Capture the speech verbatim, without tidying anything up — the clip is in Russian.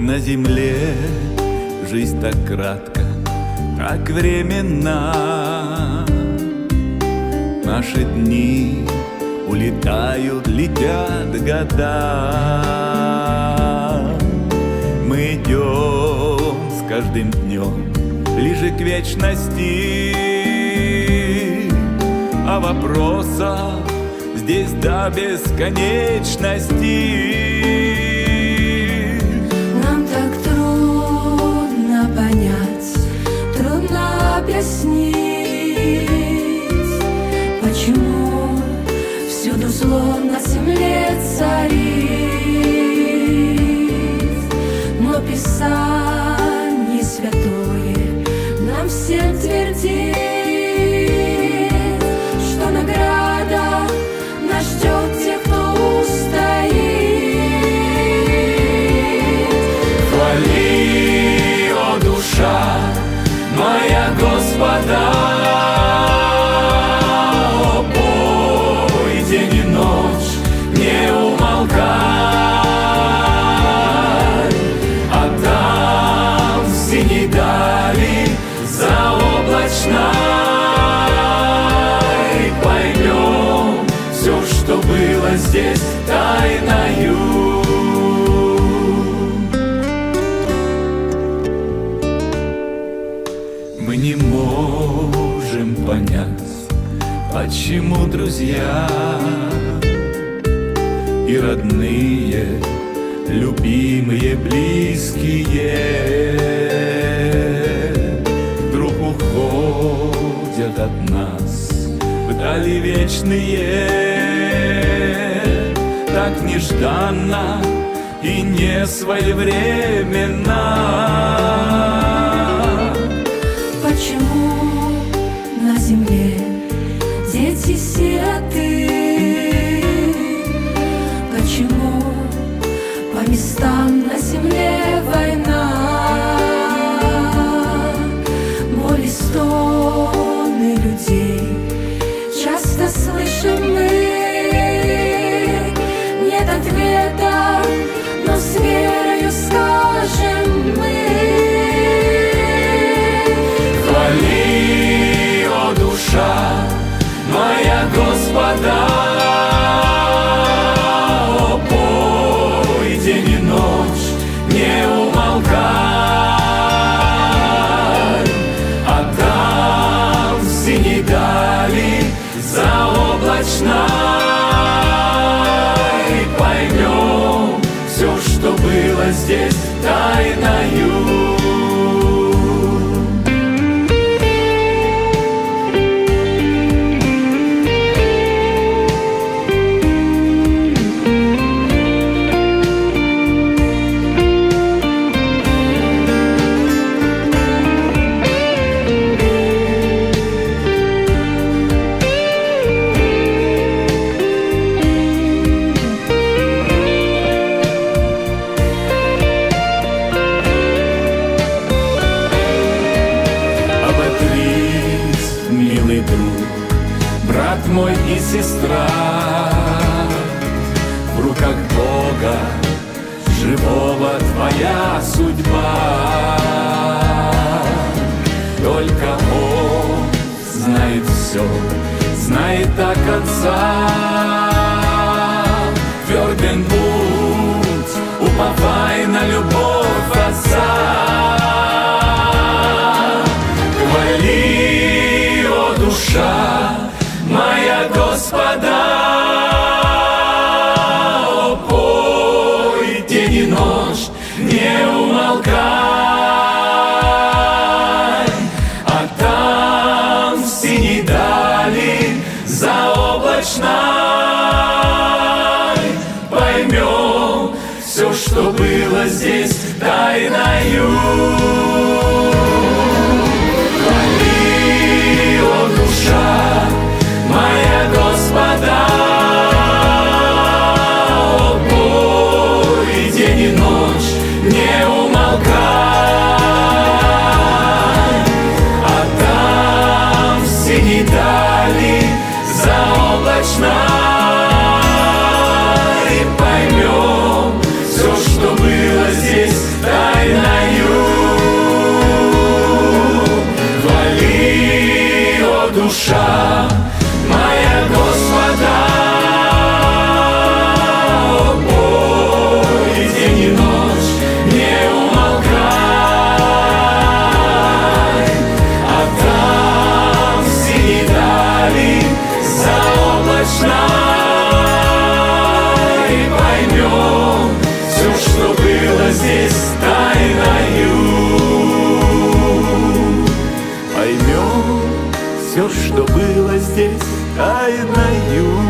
На земле жизнь так кратко, так временна. Наши дни улетают, летят года. Мы идем с каждым днем ближе к вечности, а вопросов здесь до бесконечности. Нам так трудно понять, трудно объяснить, почему всюду зло на земле царит. Но Писание святое нам всем твердит, что награда нас ждет тех, кто устоит. Хвали, о душа моя Господа, о бой, день и ночь не умолкай, а там в синей дали заоблачной поймем все, что было здесь тайною. Мы не можем понять, почему друзья и родные, любимые, близкие вдруг уходят от нас вдали вечные, так нежданно и не своевременно. Почему на земле дети-сироты? Почему по местам на земле война? Боли, стоны людей часто слышим мы. Нет ответа, но с верою скажем мы. Хвали, о душа моя Господа, о бой, день и ночь не умолкай, а там в синей дали заоблачной поймем все, что было здесь тайною. Брат мой и сестра, в руках Бога живого твоя судьба. Только Он знает все, знает до конца. Твердым будь, уповай на любовь Отца. Хвали, о душа моя Господа, о бой, день и ночь не умолкай, а там в синей дали заоблачной поймем все, что было здесь тайною. Хвали, о душа моя Господа, о бой, день и ночь не умолкай, а там в синей дали заоблачной поймем все, что было здесь. поймем, все, что было здесь, тайною.